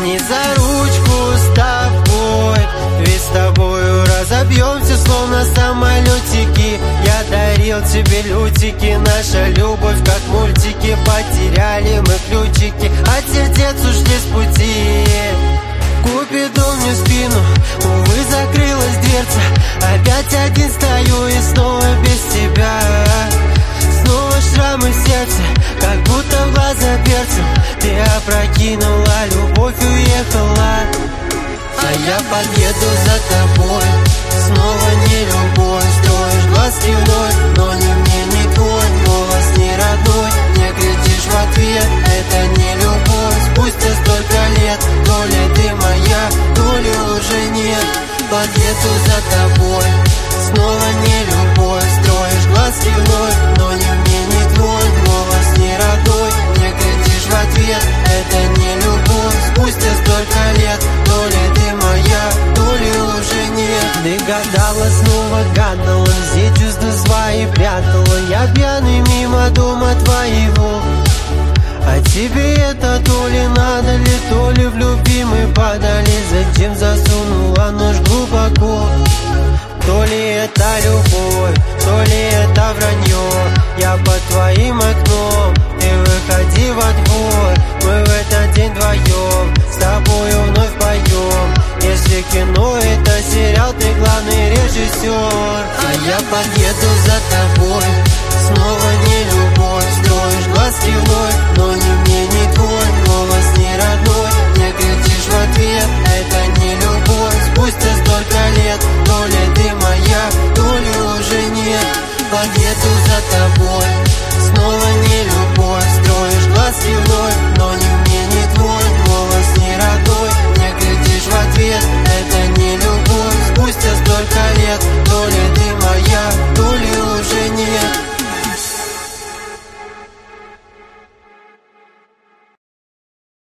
Не за ручку с тобой, ведь с тобою разобьемся, словно самолетики. Я дарил тебе лютики, наша любовь как мультики. Потеряли мы ключики, от сердец ушли с пути. Купидон мне в спину, увы, закрылась дверца. Опять один стою и снова без тебя. Снова шрамы в сердце, как будто в глаза перцем. Ты опрокинула, любовь уехала, а я подъеду за тобой. Снова не любовь, строишь глазки вновь, но ни мне, ни твой голос не родной. Не кричишь в ответ, это не любовь. Спустя столько лет, то ли ты моя, то ли уже нет. Подъеду за тобой, снова не любовь, строишь глазки вновь, но ни мне, ни твой голос не родной. Не кричишь в ответ, это не любовь. Спустя столько лет, то ли ты моя, то ли уже нет. Ты гадала, снова гадала, все чувства свои прятала. Я пьяный мимо дома твоего. А тебе это то ли надо ли, то ли в любви мы падали. Зачем засунула нож глубоко? То ли это любовь, то ли это вранье. Я под твоим окном, ты выходи во двор. Мы в этот день вдвоем с тобою вновь поем. Если кино это сериал, ты главный режиссер. А я подъеду за тобой, снова не любовь, строишь глазки вновь, но ни мне, ни твой голос не родной. Не кричишь в ответ, это не любовь. Спустя столько лет, то ли ты моя, то ли уже нет. Подъеду